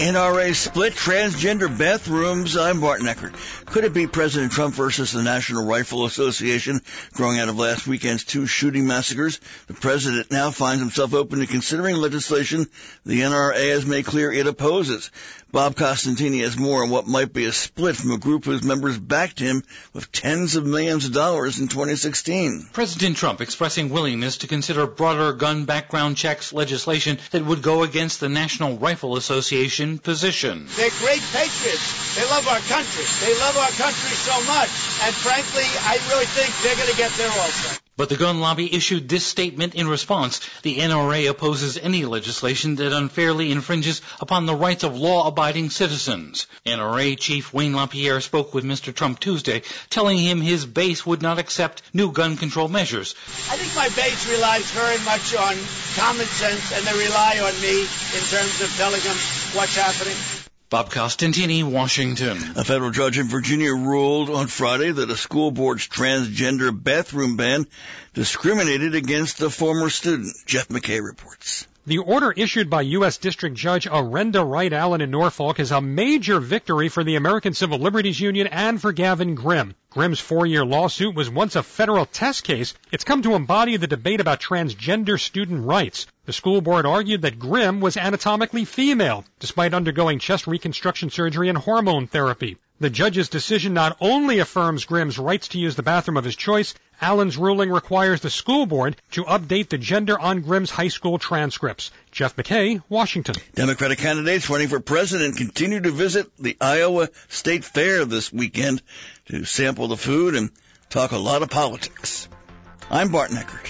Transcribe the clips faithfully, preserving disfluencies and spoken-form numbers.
N R A split transgender bathrooms. I'm Barton Eckert. Could it be President Trump versus the National Rifle Association growing out of last weekend's two shooting massacres? The president now finds himself open to considering legislation the N R A has made clear it opposes. Bob Costantini has more on what might be a split from a group whose members backed him with tens of millions of dollars in twenty sixteen. President Trump expressing willingness to consider broader gun background checks legislation that would go against the National Rifle Association position. They're great patriots. They love our country. They love our country so much. And frankly, I really think they're going to get there also. But the gun lobby issued this statement in response. The N R A opposes any legislation that unfairly infringes upon the rights of law-abiding citizens. N R A Chief Wayne LaPierre spoke with Mister Trump Tuesday, telling him his base would not accept new gun control measures. I think my base relies very much on common sense, and they rely on me in terms of telling them what's happening. Bob Costantini, Washington. A federal judge in Virginia ruled on Friday that a school board's transgender bathroom ban discriminated against a former student. Jeff McKay reports. The order issued by U S District Judge Arenda Wright Allen in Norfolk is a major victory for the American Civil Liberties Union and for Gavin Grimm. Grimm's four-year lawsuit was once a federal test case. It's come to embody the debate about transgender student rights. The school board argued that Grimm was anatomically female, despite undergoing chest reconstruction surgery and hormone therapy. The judge's decision not only affirms Grimm's rights to use the bathroom of his choice, Allen's ruling requires the school board to update the gender on Grimm's high school transcripts. Jeff McKay, Washington. Democratic candidates running for president continue to visit the Iowa State Fair this weekend to sample the food and talk a lot of politics. I'm Barton Eckert.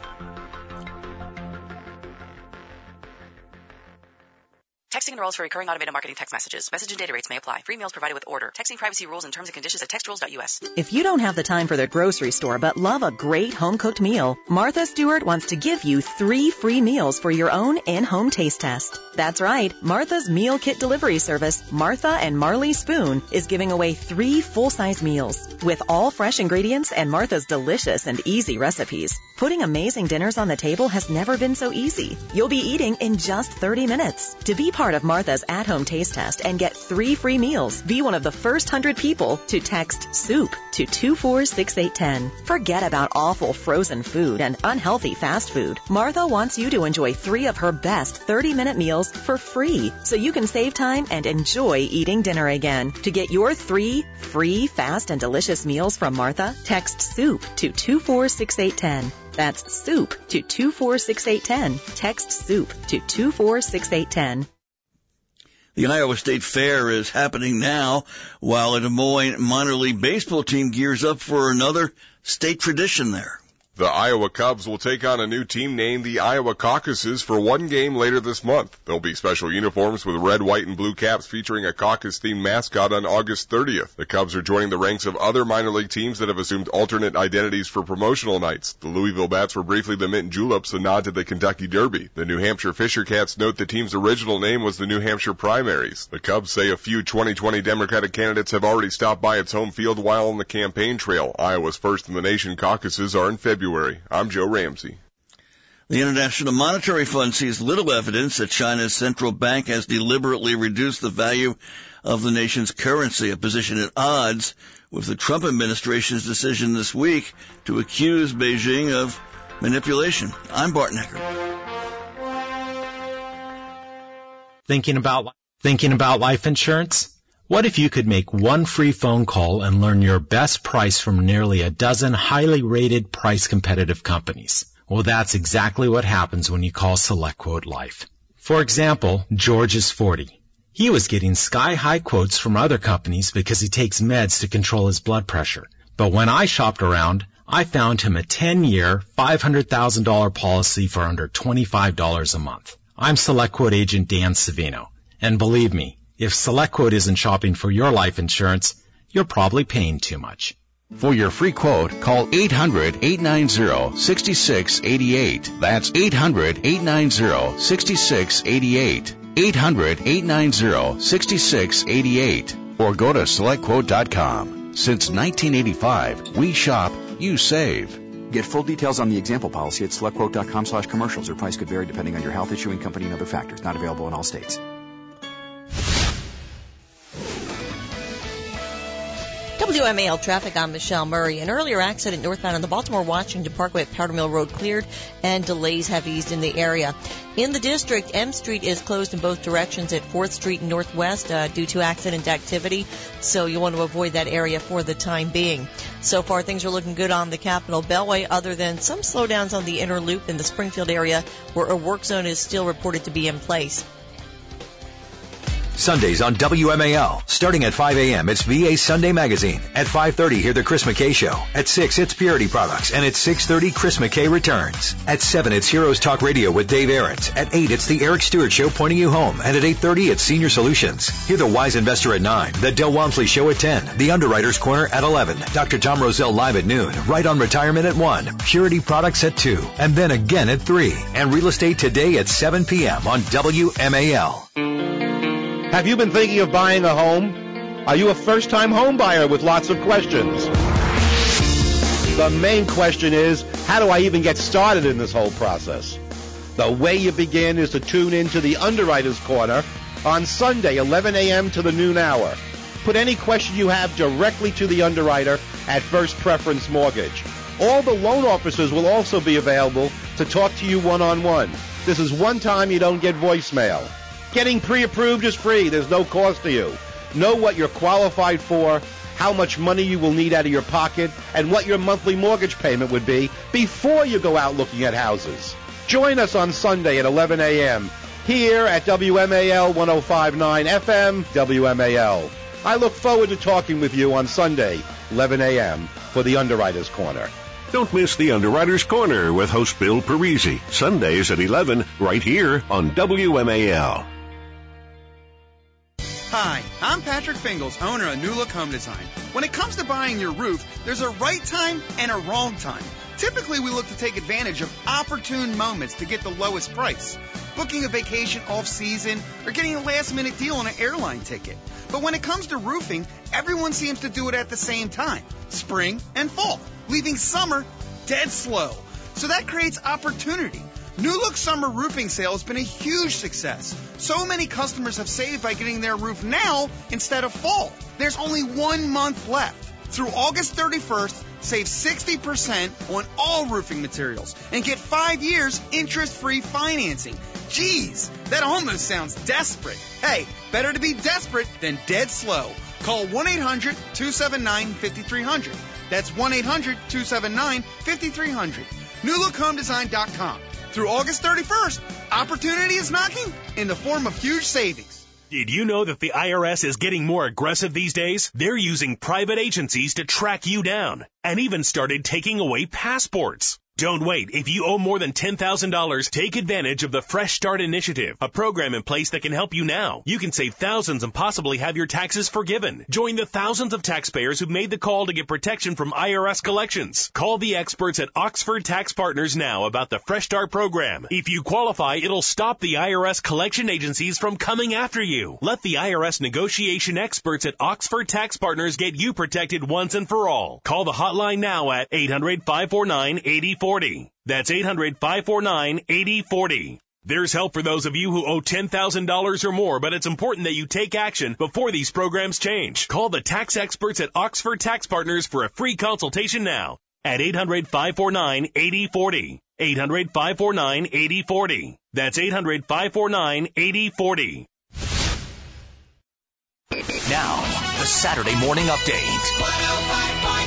Texting enrolls for recurring automated marketing text messages. Message and data rates may apply. Free meals provided with order. Texting privacy rules and terms and conditions at text rules dot U S. If you don't have the time for the grocery store but love a great home-cooked meal, Martha Stewart wants to give you three free meals for your own in-home taste test. That's right. Martha's Meal Kit Delivery Service, Martha and Marley Spoon, is giving away three full-size meals with all fresh ingredients and Martha's delicious and easy recipes. Putting amazing dinners on the table has never been so easy. You'll be eating in just thirty minutes. To be part of Martha's at-home taste test and get three free meals, be one of the first hundred people to text SOUP to two four six eight one zero. Forget about awful frozen food and unhealthy fast food. Martha wants you to enjoy three of her best thirty-minute meals for free, so you can save time and enjoy eating dinner again. To get your three free, fast, and delicious meals from Martha, text SOUP to two four six eight one zero. That's SOUP to two four six eight one zero. Text SOUP to two four six eight one zero. The Iowa State Fair is happening now while a Des Moines minor league baseball team gears up for another state tradition there. The Iowa Cubs will take on a new team named the Iowa Caucuses for one game later this month. There'll be special uniforms with red, white, and blue caps featuring a caucus-themed mascot on August thirtieth. The Cubs are joining the ranks of other minor league teams that have assumed alternate identities for promotional nights. The Louisville Bats were briefly the Mint Juleps, a nod to the Kentucky Derby. The New Hampshire Fisher Cats note the team's original name was the New Hampshire Primaries. The Cubs say a few twenty twenty Democratic candidates have already stopped by its home field while on the campaign trail. Iowa's first in the nation caucuses are in February. I'm Joe Ramsey. The International Monetary Fund sees little evidence that China's central bank has deliberately reduced the value of the nation's currency, a position at odds with the Trump administration's decision this week to accuse Beijing of manipulation. I'm Barton Eckert. Thinking about, thinking about life insurance? What if you could make one free phone call and learn your best price from nearly a dozen highly rated price-competitive companies? Well, that's exactly what happens when you call SelectQuote Life. For example, George is forty. He was getting sky-high quotes from other companies because he takes meds to control his blood pressure. But when I shopped around, I found him a ten-year, five hundred thousand dollars policy for under twenty-five dollars a month. I'm SelectQuote agent Dan Savino. And believe me, if SelectQuote isn't shopping for your life insurance, you're probably paying too much. For your free quote, call eight hundred, eight nine zero, six six eight eight. That's eight hundred, eight nine zero, six six eight eight. eight hundred, eight nine zero, six six eight eight. Or go to select quote dot com. Since nineteen eighty-five, we shop, you save. Get full details on the example policy at select quote dot com slash commercials. Or price could vary depending on your health, issuing company, and other factors. Not available in all states. W M A L traffic, I'm Michelle Murray. An earlier accident northbound on the Baltimore-Washington Parkway at Powder Mill Road cleared, and delays have eased in the area. In the district, M Street is closed in both directions at fourth Street and Northwest uh, due to accident activity, so you want to avoid that area for the time being. So far, things are looking good on the Capitol Beltway, other than some slowdowns on the inner loop in the Springfield area, where a work zone is still reported to be in place. Sundays on W M A L. Starting at five a.m., it's V A Sunday Magazine. At five thirty, hear the Chris McKay Show. At six, it's Purity Products. And at six thirty, Chris McKay returns. At seven, it's Heroes Talk Radio with Dave Ahrens. At eight, it's the Eric Stewart Show pointing you home. And at eight thirty, it's Senior Solutions. Hear the Wise Investor at nine. The Del Walmsley Show at ten. The Underwriters Corner at eleven. Doctor Tom Roselle live at noon. Right on Retirement at one. Purity Products at two. And then again at three. And Real Estate Today at seven p.m. on W M A L. Have you been thinking of buying a home? Are you a first-time home buyer with lots of questions? The main question is, how do I even get started in this whole process? The way you begin is to tune in to the Underwriters Corner on Sunday, eleven a.m. to the noon hour. Put any question you have directly to the underwriter at First Preference Mortgage. All the loan officers will also be available to talk to you one-on-one. This is one time you don't get voicemail. Getting pre-approved is free. There's no cost to you. Know what you're qualified for, how much money you will need out of your pocket, and what your monthly mortgage payment would be before you go out looking at houses. Join us on Sunday at eleven a.m. here at W M A L one oh five point nine F M, W M A L. I look forward to talking with you on Sunday, eleven a.m. for the Underwriters Corner. Don't miss the Underwriters Corner with host Bill Parisi, Sundays at eleven, right here on W M A L. Hi, I'm Patrick Fingles, owner of New Look Home Design. When it comes to buying your roof, there's a right time and a wrong time. Typically, we look to take advantage of opportune moments to get the lowest price. Booking a vacation off-season or getting a last-minute deal on an airline ticket. But when it comes to roofing, everyone seems to do it at the same time, spring and fall, leaving summer dead slow. So that creates opportunity. New Look Summer Roofing Sale has been a huge success. So many customers have saved by getting their roof now instead of fall. There's only one month left. Through August thirty-first, save sixty percent on all roofing materials and get five years interest-free financing. Geez, that almost sounds desperate. Hey, better to be desperate than dead slow. Call one eight hundred two seven nine five three zero zero. That's one eight hundred two seven nine five three zero zero. new look home design dot com. Through August thirty-first, opportunity is knocking in the form of huge savings. Did you know that the I R S is getting more aggressive these days? They're using private agencies to track you down and even started taking away passports. Don't wait. If you owe more than ten thousand dollars, take advantage of the Fresh Start Initiative, a program in place that can help you now. You can save thousands and possibly have your taxes forgiven. Join the thousands of taxpayers who made the call to get protection from I R S collections. Call the experts at Oxford Tax Partners now about the Fresh Start program. If you qualify, it'll stop the I R S collection agencies from coming after you. Let the I R S negotiation experts at Oxford Tax Partners get you protected once and for all. Call the hotline now at eight hundred five four nine eight zero four zero. That's eight hundred five four nine eight zero four zero. There's help for those of you who owe ten thousand dollars or more, but it's important that you take action before these programs change. Call the tax experts at Oxford Tax Partners for a free consultation now at eight hundred five four nine eight zero four zero. eight hundred five four nine eight zero four zero. That's eight hundred five four nine eight zero four zero. Now, the Saturday Morning Update.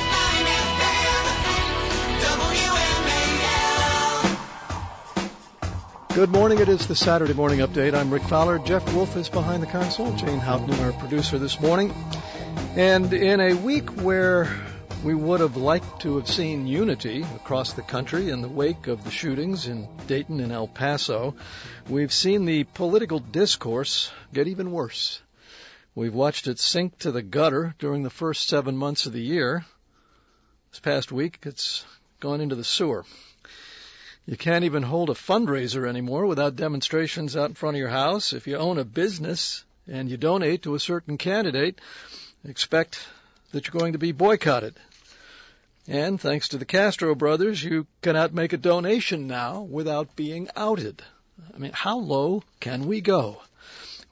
Good morning. It is the Saturday Morning Update. I'm Rick Fowler. Jeff Wolf is behind the console. Jane Houghton, our producer this morning. And in a week where we would have liked to have seen unity across the country in the wake of the shootings in Dayton and El Paso, we've seen the political discourse get even worse. We've watched it sink to the gutter during the first seven months of the year. This past week, it's gone into the sewer. You can't even hold a fundraiser anymore without demonstrations out in front of your house. If you own a business and you donate to a certain candidate, expect that you're going to be boycotted. And thanks to the Castro brothers, you cannot make a donation now without being outed. I mean, how low can we go?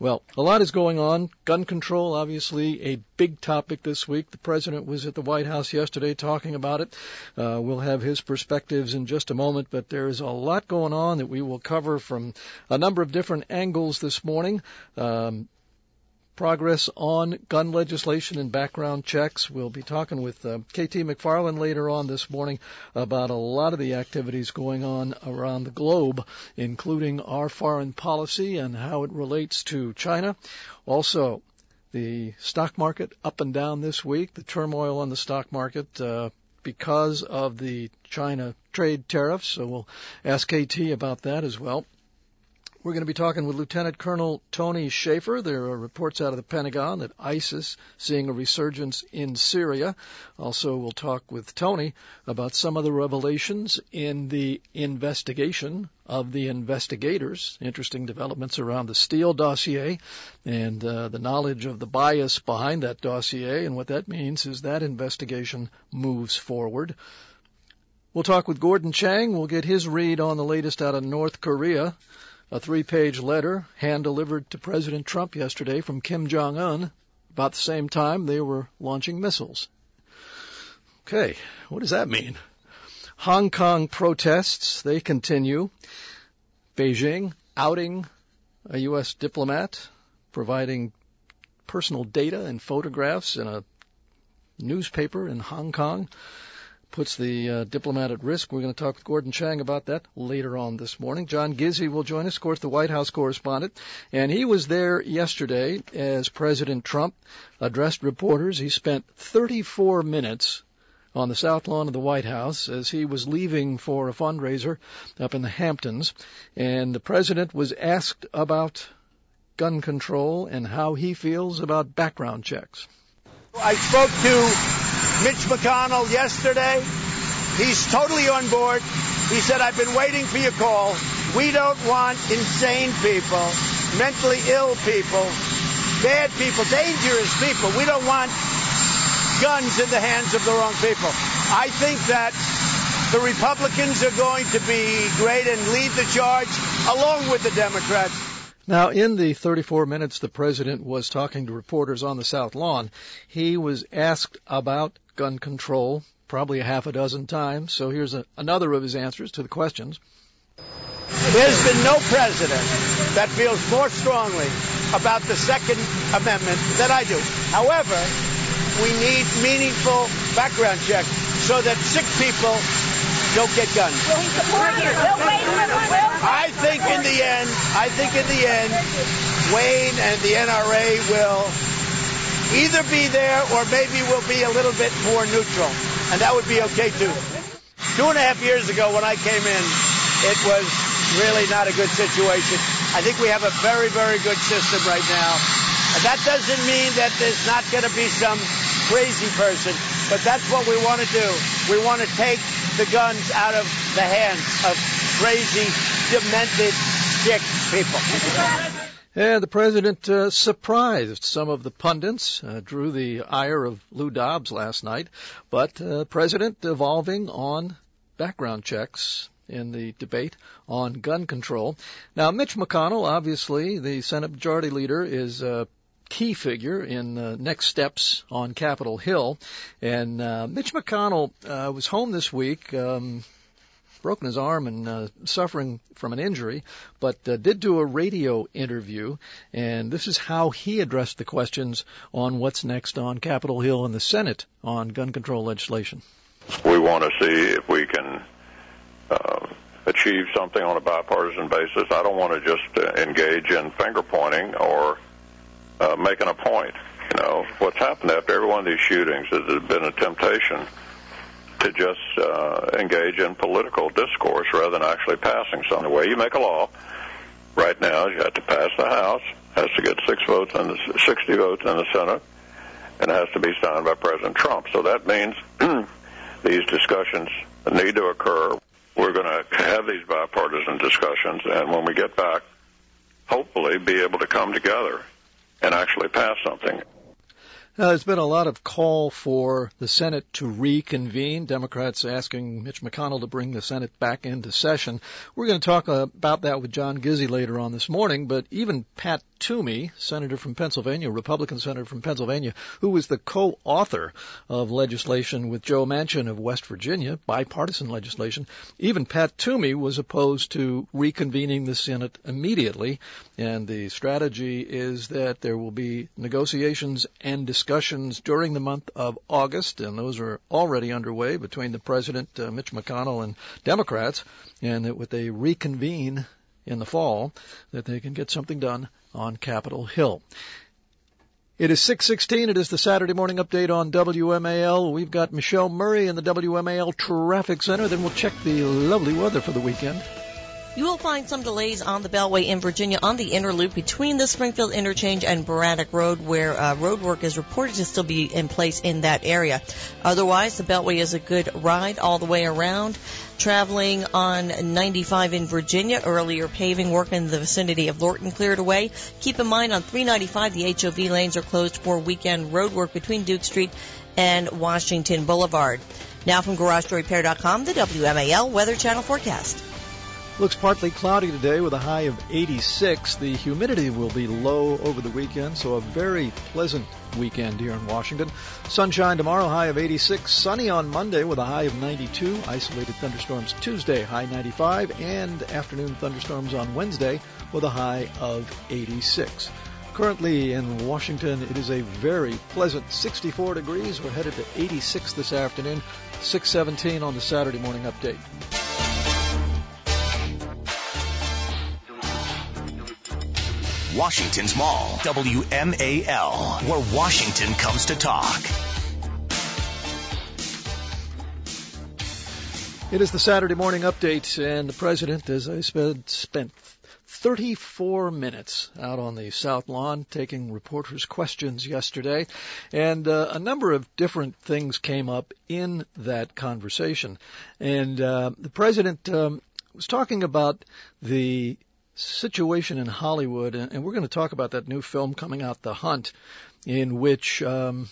Well, a lot is going on. Gun control, obviously, a big topic this week. The president was at the White House yesterday talking about it. Uh, we'll have his perspectives in just a moment, but there's a lot going on that we will cover from a number of different angles this morning. Um, Progress on gun legislation and background checks. We'll be talking with uh, K T McFarland later on this morning about a lot of the activities going on around the globe, including our foreign policy and how it relates to China. Also, the stock market up and down this week, the turmoil on the stock market uh, because of the China trade tariffs. So we'll ask K T about that as well. We're going to be talking with Lieutenant Colonel Tony Shaffer. There are reports out of the Pentagon that ISIS seeing a resurgence in Syria. Also, we'll talk with Tony about some of the revelations in the investigation of the investigators. Interesting developments around the Steele dossier and uh, the knowledge of the bias behind that dossier. And what that means is that investigation moves forward. We'll talk with Gordon Chang. We'll get his read on the latest out of North Korea. A three-page letter hand-delivered to President Trump yesterday from Kim Jong-un about the same time they were launching missiles. Okay, what does that mean? Hong Kong protests, they continue. Beijing outing a U S diplomat, providing personal data and photographs in a newspaper in Hong Kong. Puts the uh, diplomat at risk. We're going to talk with Gordon Chang about that later on this morning. John Gizzi will join us, of course, the White House correspondent. And he was there yesterday as President Trump addressed reporters. He spent thirty-four minutes on the south lawn of the White House as he was leaving for a fundraiser up in the Hamptons. And the president was asked about gun control and how he feels about background checks. I spoke to Mitch McConnell yesterday. He's totally on board. He said, I've been waiting for your call. We don't want insane people, mentally ill people, bad people, dangerous people. We don't want guns in the hands of the wrong people. I think that the Republicans are going to be great and lead the charge along with the Democrats. Now, in the thirty-four minutes the president was talking to reporters on the South Lawn, he was asked about gun control probably a half a dozen times. So here's a, another of his answers to the questions. There's been no president that feels more strongly about the Second Amendment than I do. However, we need meaningful background checks so that sick people don't get guns. Will he support you? Will Wayne support you? I think in the end, I think in the end, Wayne and the N R A will either be there or maybe will be a little bit more neutral, and that would be okay too. Two and a half years ago when I came in, it was really not a good situation. I think we have a very, very good system right now. And that doesn't mean that there's not going to be some crazy person, but that's what we want to do. We want to take the guns out of the hands of crazy, demented, sick people. And the president uh, surprised some of the pundits, uh, drew the ire of Lou Dobbs last night, but uh, president evolving on background checks in the debate on gun control. Now, Mitch McConnell, obviously, the Senate Majority Leader, is a key figure in uh, next steps on Capitol Hill. And uh, Mitch McConnell uh, was home this week, um, broken his arm and uh, suffering from an injury, but uh, did do a radio interview. And this is how he addressed the questions on what's next on Capitol Hill and the Senate on gun control legislation. We want to see if we can uh, achieve something on a bipartisan basis. I don't want to just uh, engage in finger pointing or uh, making a point. You know, what's happened after every one of these shootings is there's been a temptation to just uh, engage in political discourse rather than actually passing something. The way you make a law right now is you have to pass the House, has to get six votes in the sixty votes in the Senate, and it has to be signed by President Trump. So that means these discussions need to occur. We're going to have these bipartisan discussions, and when we get back, hopefully be able to come together and actually pass something. Uh, there's been a lot of call for the Senate to reconvene. Democrats asking Mitch McConnell to bring the Senate back into session. We're going to talk uh, about that with John Gizzi later on this morning, but even Pat Toomey, senator from Pennsylvania, Republican senator from Pennsylvania, who was the co-author of legislation with Joe Manchin of West Virginia, bipartisan legislation, even Pat Toomey was opposed to reconvening the Senate immediately, and the strategy is that there will be negotiations and discussions during the month of August, and those are already underway between the President, uh, Mitch McConnell, and Democrats, and that when they reconvene in the fall, that they can get something done on Capitol Hill. It is six sixteen. It is the Saturday Morning Update on W M A L. We've got Michelle Murray in the W M A L Traffic Center. Then we'll check the lovely weather for the weekend. You will find some delays on the Beltway in Virginia on the inner loop between the Springfield Interchange and Braddock Road, where uh, road work is reported to still be in place in that area. Otherwise, the Beltway is a good ride all the way around. Traveling on ninety-five in Virginia, earlier paving work in the vicinity of Lorton cleared away. Keep in mind on three ninety-five, the H O V lanes are closed for weekend road work between Duke Street and Washington Boulevard. Now from Garage Door Repair dot com, the W M A L Weather Channel forecast. Looks partly cloudy today with a high of eighty-six. The humidity will be low over the weekend, so a very pleasant weekend here in Washington. Sunshine tomorrow, high of eighty-six. Sunny on Monday with a high of ninety-two. Isolated thunderstorms Tuesday, high ninety-five. And afternoon thunderstorms on Wednesday with a high of eighty-six. Currently in Washington, it is a very pleasant sixty-four degrees. We're headed to eighty-six this afternoon, six seventeen on the Saturday Morning Update. Washington's Mall, W M A L, where Washington comes to talk. It is the Saturday Morning Update, and the President, as I said, spent thirty-four minutes out on the South Lawn taking reporters' questions yesterday, and uh, a number of different things came up in that conversation. And uh, the President um, was talking about the situation in Hollywood, and, and we're going to talk about that new film coming out, The Hunt, in which um,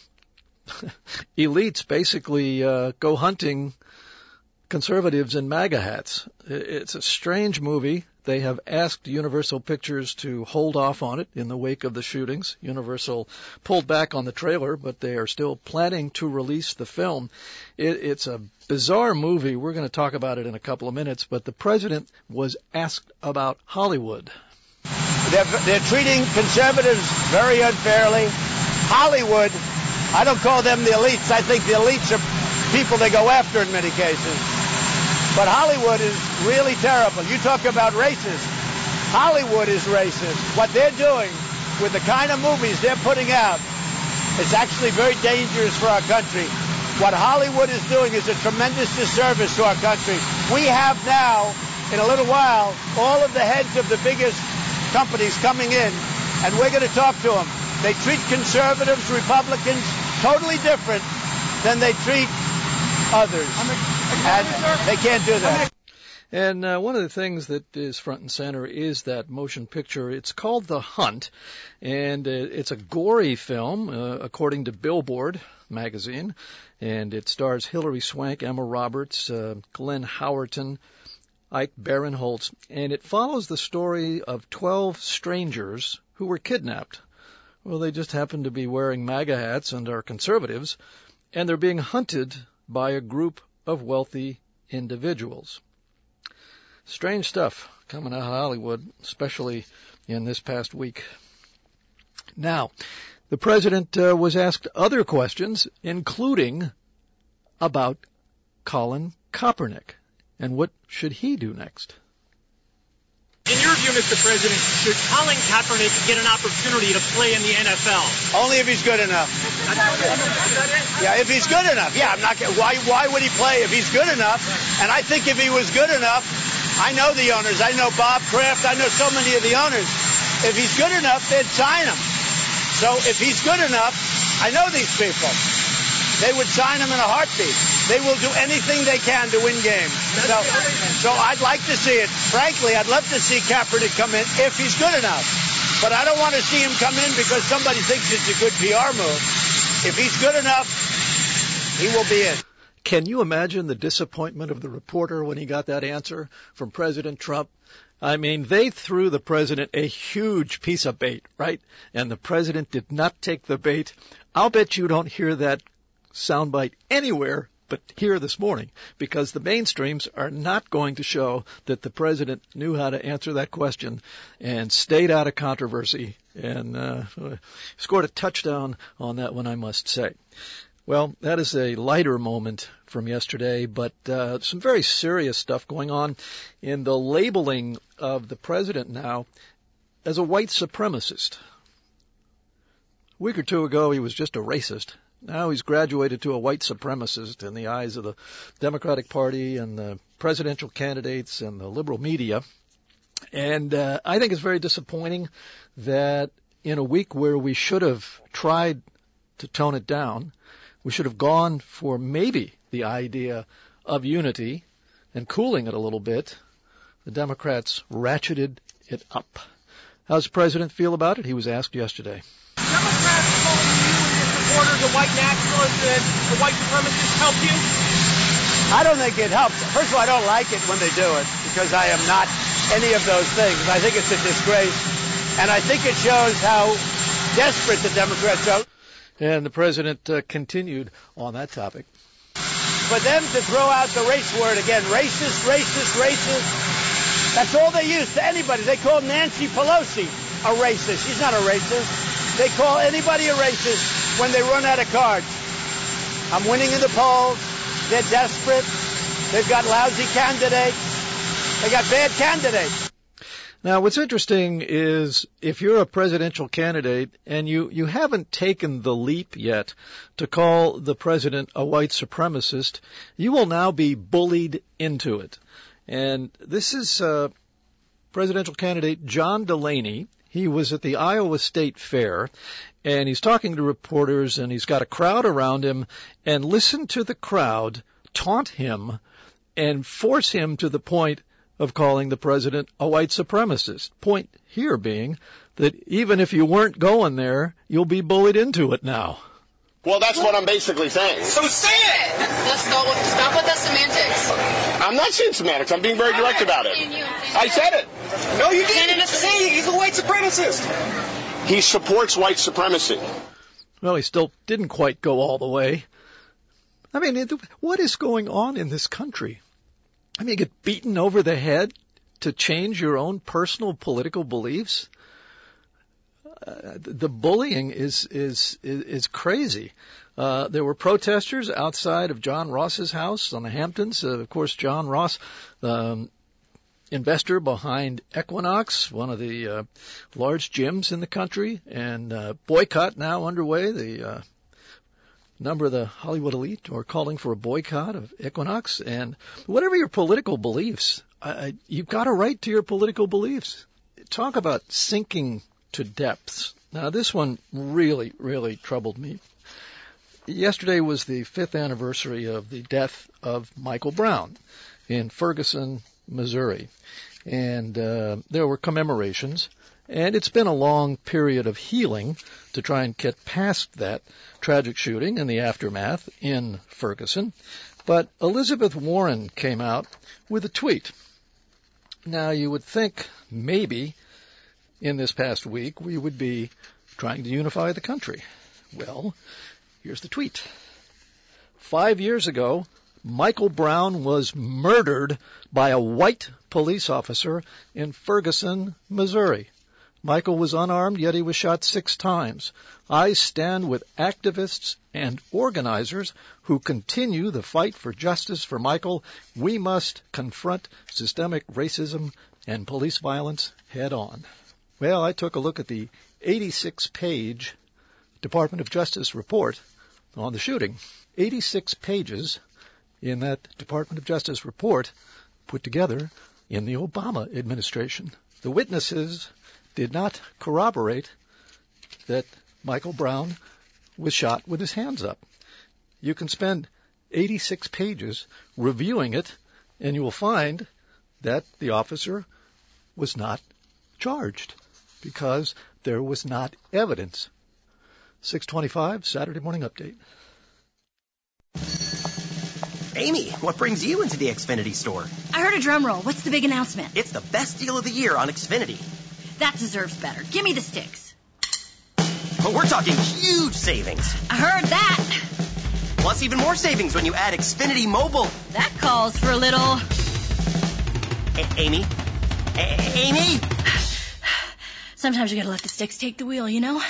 elites basically uh, go hunting conservatives in MAGA hats. It's a strange movie. They have asked Universal Pictures to hold off on it in the wake of the shootings. Universal pulled back on the trailer, but they are still planning to release the film. It, it's a bizarre movie. We're going to talk about it in a couple of minutes, but the President was asked about Hollywood. They're, they're treating conservatives very unfairly. Hollywood, I don't call them the elites. I think the elites are people they go after in many cases. But Hollywood is really terrible. You talk about racist. Hollywood is racist. What they're doing with the kind of movies they're putting out is actually very dangerous for our country. What Hollywood is doing is a tremendous disservice to our country. We have now, in a little while, all of the heads of the biggest companies coming in, and we're going to talk to them. They treat conservatives, Republicans, totally different than they treat others. And they can't do that. And uh, one of the things that is front and center is that motion picture. It's called The Hunt, and uh, it's a gory film, uh, according to Billboard magazine, and it stars Hilary Swank, Emma Roberts, uh, Glenn Howerton, Ike Barinholtz, and it follows the story of twelve strangers who were kidnapped. Well, they just happen to be wearing MAGA hats and are conservatives, and they're being hunted by a group of wealthy individuals. Strange stuff coming out of Hollywood, especially in this past week. Now, the President uh, was asked other questions, including about Colin Kaepernick and what should he do next. In your view, Mister President, should Colin Kaepernick get an opportunity to play in the N F L? Only if he's good enough. Yeah, if he's good enough. Yeah, I'm not. Why? Why would he play if he's good enough? And I think if he was good enough, I know the owners. I know Bob Kraft. I know so many of the owners. If he's good enough, they'd sign him. So if he's good enough, I know these people. They would sign him in a heartbeat. They will do anything they can to win games. So, so I'd like to see it. Frankly, I'd love to see Kaepernick come in if he's good enough. But I don't want to see him come in because somebody thinks it's a good P R move. If he's good enough, he will be in. Can you imagine the disappointment of the reporter when he got that answer from President Trump? I mean, they threw the president a huge piece of bait, right? And the president did not take the bait. I'll bet you don't hear that soundbite anywhere but here this morning, because the mainstreams are not going to show that the president knew how to answer that question and stayed out of controversy and uh, scored a touchdown on that one, I must say. Well, that is a lighter moment from yesterday, but uh, some very serious stuff going on in the labeling of the president now as a white supremacist. A week or two ago, he was just a racist. Now he's graduated to a white supremacist in the eyes of the Democratic Party and the presidential candidates and the liberal media. And uh, I think it's very disappointing that in a week where we should have tried to tone it down, we should have gone for maybe the idea of unity and cooling it a little bit, the Democrats ratcheted it up. How does the president feel about it? He was asked yesterday. Democrats calling you and your supporters a white nationalist and a white supremacist help you? I don't think it helps. First of all, I don't like it when they do it because I am not any of those things. I think it's a disgrace. And I think it shows how desperate the Democrats are. And the president uh, continued on that topic. For them to throw out the race word again, racist, racist, racist, that's all they use to anybody. They call Nancy Pelosi a racist. She's not a racist. They call anybody a racist when they run out of cards. I'm winning in the polls. They're desperate. They've got lousy candidates. They got bad candidates. Now, what's interesting is if you're a presidential candidate and you, you haven't taken the leap yet to call the president a white supremacist, you will now be bullied into it. And this is uh, presidential candidate John Delaney. He was at the Iowa State Fair, and he's talking to reporters, and he's got a crowd around him, and listen to the crowd taunt him and force him to the point of calling the president a white supremacist. Point here being that even if you weren't going there, you'll be bullied into it now. Well, that's what I'm basically saying. So say it! Let's stop with, stop with the semantics. I'm not saying semantics. I'm being very direct about it. I said it. No, you didn't say it. He's a white supremacist. He supports white supremacy. Well, he still didn't quite go all the way. I mean, what is going on in this country? I mean, you get beaten over the head to change your own personal political beliefs. Uh, the bullying is is is, is crazy. Uh, there were protesters outside of John Ross's house on the Hamptons. Uh, of course, John Ross, um, investor behind Equinox, one of the uh, large gyms in the country, and uh, boycott now underway. The uh, number of the Hollywood elite are calling for a boycott of Equinox. And whatever your political beliefs, I, you've got a right to your political beliefs. Talk about sinking to depths. Now, this one really, really troubled me. Yesterday was the fifth anniversary of the death of Michael Brown in Ferguson, Missouri. And uh, there were commemorations. And it's been a long period of healing to try and get past that tragic shooting and the aftermath in Ferguson. But Elizabeth Warren came out with a tweet. Now, you would think maybe in this past week we would be trying to unify the country. Well, here's the tweet. Five years ago, Michael Brown was murdered by a white police officer in Ferguson, Missouri. Michael was unarmed, yet he was shot six times. I stand with activists and organizers who continue the fight for justice for Michael. We must confront systemic racism and police violence head on. Well, I took a look at the eighty-six page Department of Justice report on the shooting. eighty-six pages in that Department of Justice report put together in the Obama administration. The witnesses did not corroborate that Michael Brown was shot with his hands up. You can spend eighty-six pages reviewing it, and you will find that the officer was not charged because there was not evidence six twenty-five, Saturday Morning Update. Amy, what brings you into the Xfinity store? I heard a drum roll. What's the big announcement? It's the best deal of the year on Xfinity. That deserves better. Give me the sticks. Well, we're talking huge savings. I heard that. Plus even more savings when you add Xfinity Mobile. That calls for a little... A- Amy? A- Amy? Sometimes you gotta let the sticks take the wheel, you know?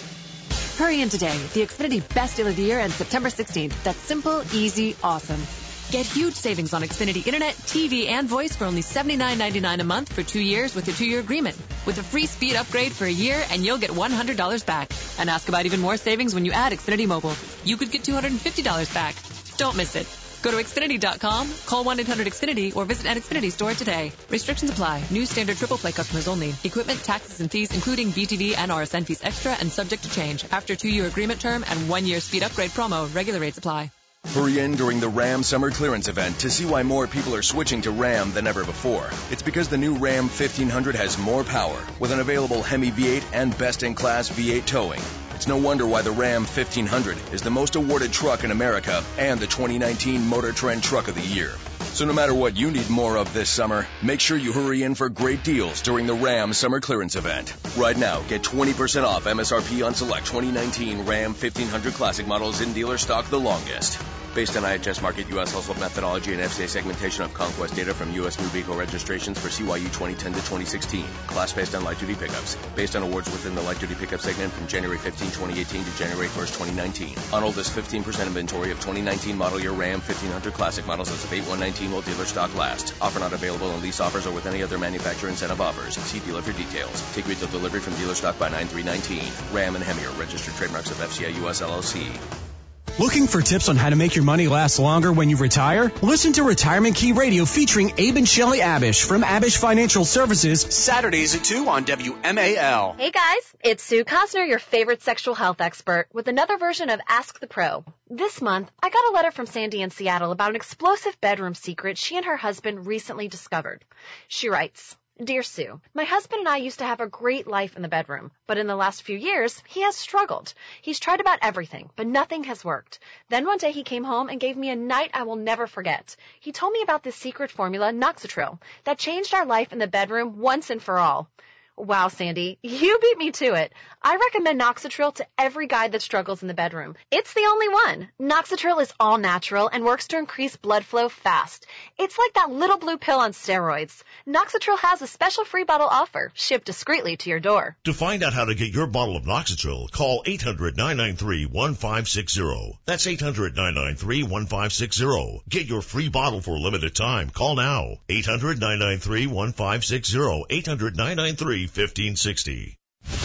Hurry in today. The Xfinity Best Deal of the Year ends September sixteenth. That's simple, easy, awesome. Get huge savings on Xfinity Internet, T V, and voice for only seventy-nine ninety-nine a month for two years with a two-year agreement. With a free speed upgrade for a year, and you'll get one hundred dollars back. And ask about even more savings when you add Xfinity Mobile. You could get two hundred fifty dollars back. Don't miss it. Go to Xfinity dot com, call one eight hundred X Finity, or visit an Xfinity store today. Restrictions apply. New standard triple play customers only. Equipment, taxes, and fees, including B T V and R S N fees extra and subject to change. After two-year agreement term and one-year speed upgrade promo, regular rates apply. Hurry in during the Ram Summer Clearance event to see why more people are switching to Ram than ever before. It's because the new Ram fifteen hundred has more power with an available Hemi V eight and best-in-class V eight towing. It's no wonder why the Ram fifteen hundred is the most awarded truck in America and the twenty nineteen Motor Trend Truck of the Year. So no matter what you need more of this summer, make sure you hurry in for great deals during the Ram Summer Clearance event. Right now, get twenty percent off M S R P on select twenty nineteen Ram fifteen hundred Classic models in dealer stock the longest. Based on I H S Market U S household methodology and F C A segmentation of conquest data from U S new vehicle registrations for C Y U twenty ten to twenty sixteen. Class based on light-duty pickups. Based on awards within the light-duty pickup segment from January fifteenth, twenty eighteen to January first, twenty nineteen. On oldest fifteen percent inventory of twenty nineteen model year Ram fifteen hundred Classic models as of eight one nineteen while dealer stock lasts. Offer not available in lease offers or with any other manufacturer incentive offers. See dealer for details. Take retail delivery from dealer stock by nine three nineteen. Ram and Hemi are registered trademarks of F C A U S L L C. Looking for tips on how to make your money last longer when you retire? Listen to Retirement Key Radio featuring Abe and Shelley Abish from Abish Financial Services, Saturdays at two on W M A L. Hey guys, it's Sue Cosner, your favorite sexual health expert, with another version of Ask the Pro. This month, I got a letter from Sandy in Seattle about an explosive bedroom secret she and her husband recently discovered. She writes, Dear Sue, my husband and I used to have a great life in the bedroom, but in the last few years, he has struggled. He's tried about everything, but nothing has worked. Then one day he came home and gave me a night I will never forget. He told me about this secret formula, Noxatril, that changed our life in the bedroom once and for all. Wow, Sandy, you beat me to it. I recommend Noxatril to every guy that struggles in the bedroom. It's the only one. Noxatril is all natural and works to increase blood flow fast. It's like that little blue pill on steroids. Noxatril has a special free bottle offer, shipped discreetly to your door. To find out how to get your bottle of Noxatril, call eight hundred nine nine three one five six zero. That's eight hundred nine nine three one five six zero. Get your free bottle for a limited time. Call now. eight hundred nine nine three one five six zero. eight hundred nine nine three fifteen sixty.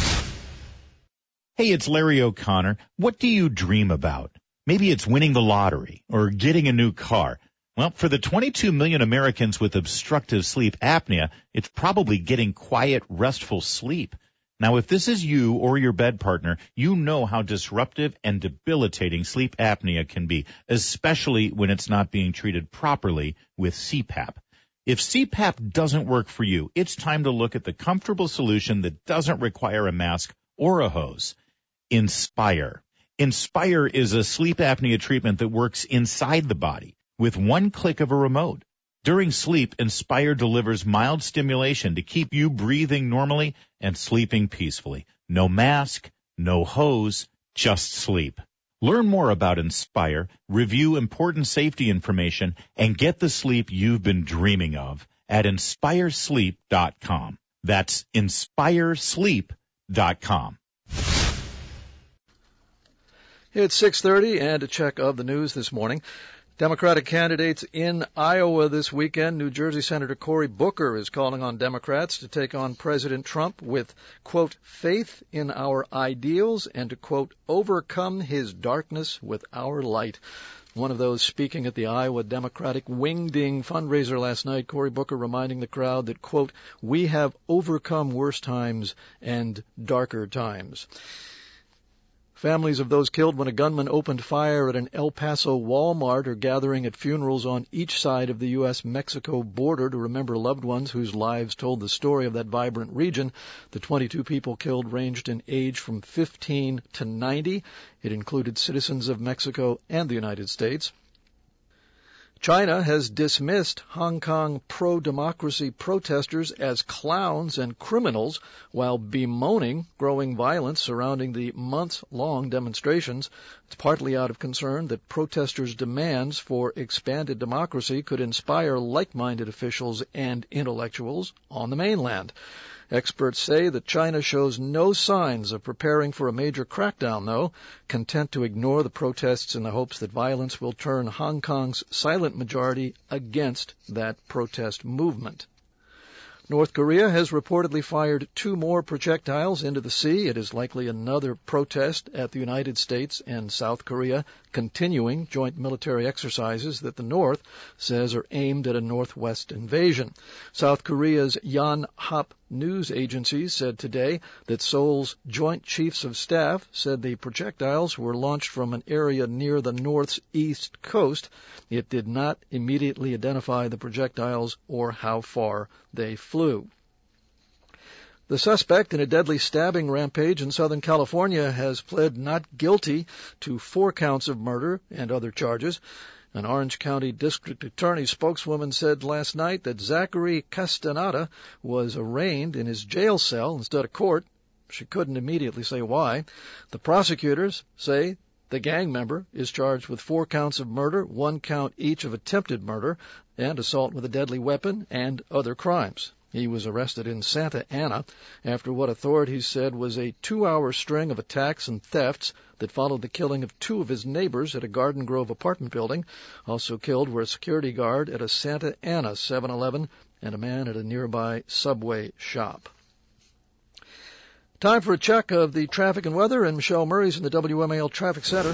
Hey, it's Larry O'Connor. What do you dream about? Maybe it's winning the lottery or getting a new car. Well, for the twenty-two million Americans with obstructive sleep apnea, it's probably getting quiet, restful sleep. Now, if this is you or your bed partner, you know how disruptive and debilitating sleep apnea can be, especially when it's not being treated properly with C PAP. If C PAP doesn't work for you, it's time to look at the comfortable solution that doesn't require a mask or a hose. Inspire. Inspire is a sleep apnea treatment that works inside the body with one click of a remote. During sleep, Inspire delivers mild stimulation to keep you breathing normally and sleeping peacefully. No mask, no hose, just sleep. Learn more about Inspire, review important safety information, and get the sleep you've been dreaming of at inspire sleep dot com. That's inspire sleep dot com. It's six thirty, and a check of the news this morning. Democratic candidates in Iowa this weekend. New Jersey Senator Cory Booker is calling on Democrats to take on President Trump with, quote, faith in our ideals and to, quote, overcome his darkness with our light. One of those speaking at the Iowa Democratic Wingding fundraiser last night, Cory Booker reminding the crowd that, quote, we have overcome worse times and darker times. Families of those killed when a gunman opened fire at an El Paso Walmart are gathering at funerals on each side of the U S Mexico border to remember loved ones whose lives told the story of that vibrant region. The twenty-two people killed ranged in age from fifteen to ninety. It included citizens of Mexico and the United States. China has dismissed Hong Kong pro-democracy protesters as clowns and criminals while bemoaning growing violence surrounding the months-long demonstrations. It's partly out of concern that protesters' demands for expanded democracy could inspire like-minded officials and intellectuals on the mainland. Experts say that China shows no signs of preparing for a major crackdown, though, content to ignore the protests in the hopes that violence will turn Hong Kong's silent majority against that protest movement. North Korea has reportedly fired two more projectiles into the sea. It is likely another protest at the United States and South Korea continuing joint military exercises that the North says are aimed at a Northwest invasion. South Korea's Yonhap news agency said today that Seoul's Joint Chiefs of Staff said the projectiles were launched from an area near the North's east coast. It did not immediately identify the projectiles or how far they flew. The suspect in a deadly stabbing rampage in Southern California has pled not guilty to four counts of murder and other charges. An Orange County District Attorney spokeswoman said last night that Zachary Castaneda was arraigned in his jail cell instead of court. She couldn't immediately say why. The prosecutors say the gang member is charged with four counts of murder, one count each of attempted murder, and assault with a deadly weapon and other crimes. He was arrested in Santa Ana after what authorities said was a two-hour string of attacks and thefts that followed the killing of two of his neighbors at a Garden Grove apartment building. Also killed were a security guard at a Santa Ana seven eleven and a man at a nearby Subway shop. Time for a check of the traffic and weather, and Michelle Murray's in the W M A L Traffic Center.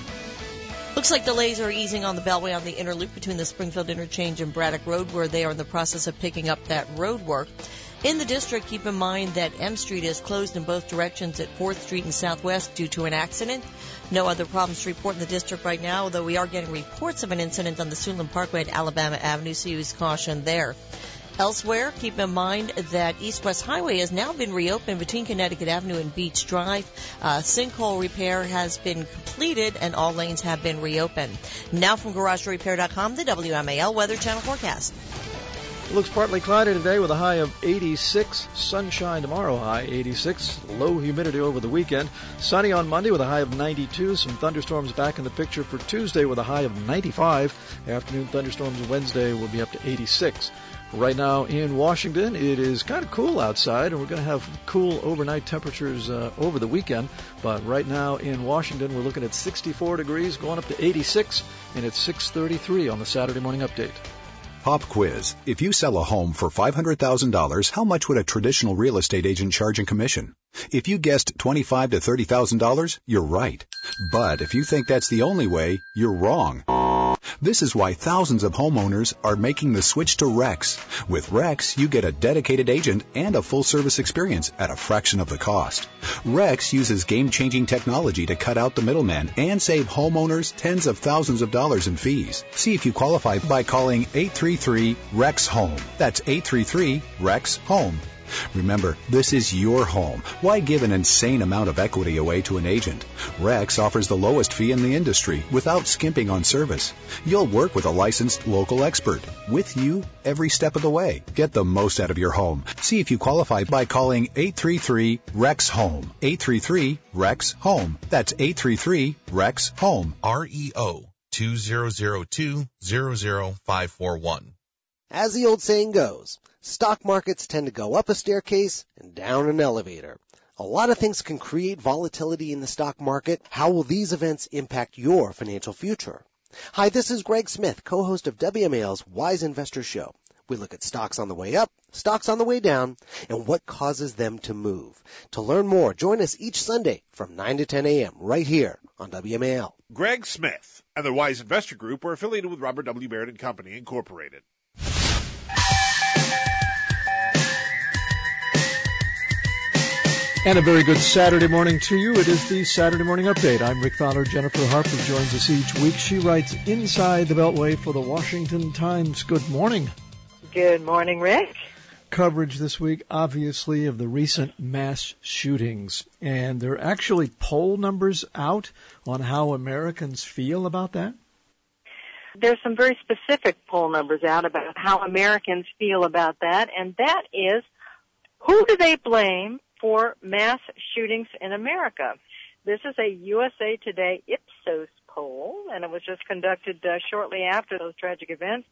Looks like delays are easing on the Beltway on the inner loop between the Springfield Interchange and Braddock Road, where they are in the process of picking up that road work. In the district, keep in mind that M Street is closed in both directions at fourth Street and Southwest due to an accident. No other problems to report in the district right now, though we are getting reports of an incident on the Suitland Parkway at Alabama Avenue, so use caution there. Elsewhere, keep in mind that East-West Highway has now been reopened between Connecticut Avenue and Beach Drive. Uh, sinkhole repair has been completed and all lanes have been reopened. Now from Garage Repair dot com, the W M A L Weather Channel forecast. It looks partly cloudy today with a high of eighty-six. Sunshine tomorrow, high eighty-six. Low humidity over the weekend. Sunny on Monday with a high of ninety-two. Some thunderstorms back in the picture for Tuesday with a high of ninety-five. Afternoon thunderstorms Wednesday will be up to eighty-six. Right now in Washington, it is kind of cool outside, and we're going to have cool overnight temperatures uh, over the weekend. But right now in Washington, we're looking at sixty-four degrees, going up to eighty-six, and it's six thirty-three on the Saturday Morning Update. Pop quiz. If you sell a home for five hundred thousand dollars, how much would a traditional real estate agent charge in commission? If you guessed twenty-five thousand to thirty thousand dollars, you're right. But if you think that's the only way, you're wrong. This is why thousands of homeowners are making the switch to Rex. With Rex, you get a dedicated agent and a full-service experience at a fraction of the cost. Rex uses game-changing technology to cut out the middleman and save homeowners tens of thousands of dollars in fees. See if you qualify by calling eight three three, R E X, HOME. That's eight three three, R E X, HOME. Remember, this is your home. Why give an insane amount of equity away to an agent? Rex offers the lowest fee in the industry without skimping on service. You'll work with a licensed local expert with you every step of the way. Get the most out of your home. See if you qualify by calling eight three three, R E X, HOME. eight three three, R E X, HOME. That's eight three three, R E X, HOME. R E O two zero zero two zero zero five four one. As the old saying goes, stock markets tend to go up a staircase and down an elevator. A lot of things can create volatility in the stock market. How will these events impact your financial future? Hi, this is Greg Smith, co-host of W M A L's Wise Investor Show. We look at stocks on the way up, stocks on the way down, and what causes them to move. To learn more, join us each Sunday from nine to ten a.m. right here on W M A L. Greg Smith and the Wise Investor Group are affiliated with Robert W. Baird and Company, Incorporated. And a very good Saturday morning to you. It is the Saturday Morning Update. I'm Rick Fowler. Jennifer Harper joins us each week. She writes Inside the Beltway for the Washington Times. Good morning. Good morning, Rick. Coverage this week, obviously, of the recent mass shootings. And there are actually poll numbers out on how Americans feel about that? There's some very specific poll numbers out about how Americans feel about that, and that is, who do they blame for mass shootings in America? This is a U S A Today Ipsos poll, and it was just conducted uh, shortly after those tragic events.